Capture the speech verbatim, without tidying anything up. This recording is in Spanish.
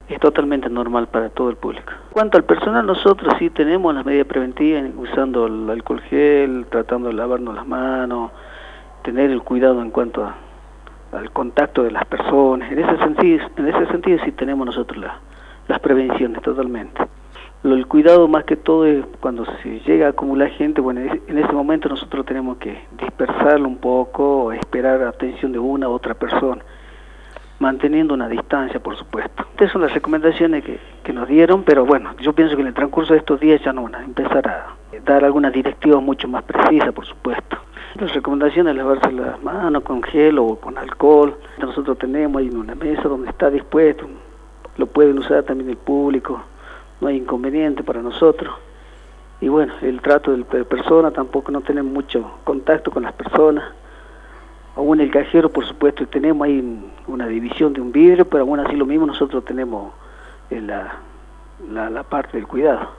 es totalmente normal para todo el público. En cuanto al personal, nosotros sí tenemos las medidas preventivas, usando el alcohol gel, tratando de lavarnos las manos, tener el cuidado en cuanto a, al contacto de las personas. En ese sentido, en ese sentido sí tenemos nosotros la, las prevenciones totalmente. Lo, el cuidado más que todo es cuando se llega a acumular gente. Bueno, en ese momento nosotros tenemos que dispersarlo un poco, esperar atención de una u otra persona, manteniendo una distancia, por supuesto. Estas son las recomendaciones que, que nos dieron, pero bueno, yo pienso que en el transcurso de estos días ya no van a empezar a dar algunas directivas mucho más precisas, por supuesto. Las recomendaciones, lavarse las manos con gel o con alcohol. Nosotros tenemos ahí una mesa donde está dispuesto, lo pueden usar también el público, no hay inconveniente para nosotros. Y bueno, el trato de persona, tampoco no tenemos mucho contacto con las personas. Aún el cajero, por supuesto, tenemos ahí una división de un vidrio, pero aún así lo mismo nosotros tenemos la, la, la parte del cuidado.